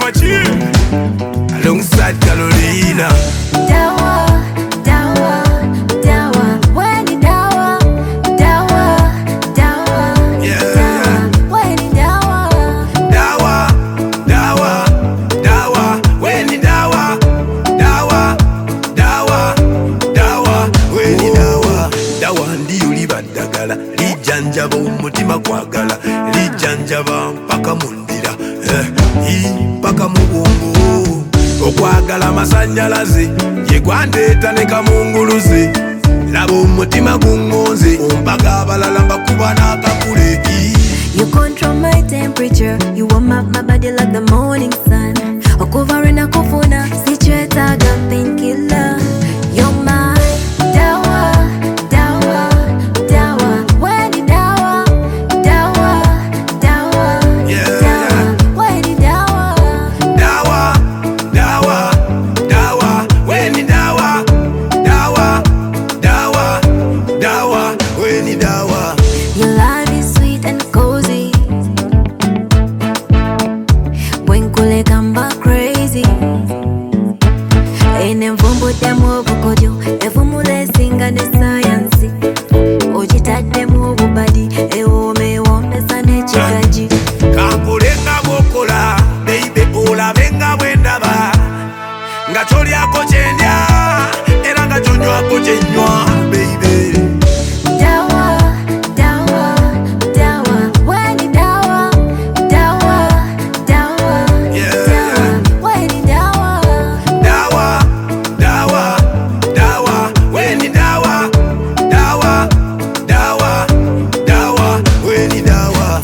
Machi alongside Carolina. Dawa, dawa, dawa, weni dawa, dawa, dawa, dawa, weni dawa. Dawa, dawa, dawa, weni dawa, dawa, dawa, dawa, weni dawa. Dawa ndiyo liba ddagala, lijjanjaba omutima kwagala, lijjanjaba mpaka mundira, mpaka mubwongo. Okwagala masanyalaze yegwandeeta ne kamunguluze, laba omutima gungonze, ompaga abalala mbakuba n'akakule. You control my temperature, you warm up my body like the morning sun. Okuvarina kufuna, sichwetaga painkiller. You're my dawa, dawa, dawa, weni dawa, dawa, dawa, dawa, weni dawa. Dawa, dawa, dawa, weni dawa, dawa, dawa, dawa, weni dawa. Your love is sweet and cozy. When kule kamba crazy. Ene mvumbu demu bukojo, evumule singa ne science. Ojitade mu bubadi, ewome wonde sane chikaji. Kankulenga bokola, baby olabenga bwendaba, nga cholyako kyendya era nga kyonywako kyenywa, baby. Dawa, dawa, dawa, weni dawa, dawa, dawa, dawa, weni dawa. Dawa, dawa, dawa, weni dawa, dawa, dawa, dawa, weni dawa.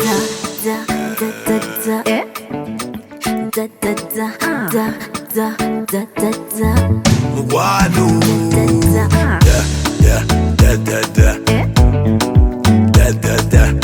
Da da da da da da da da. Mukwano. Da da da. Da, da, da, da. Da, da, da.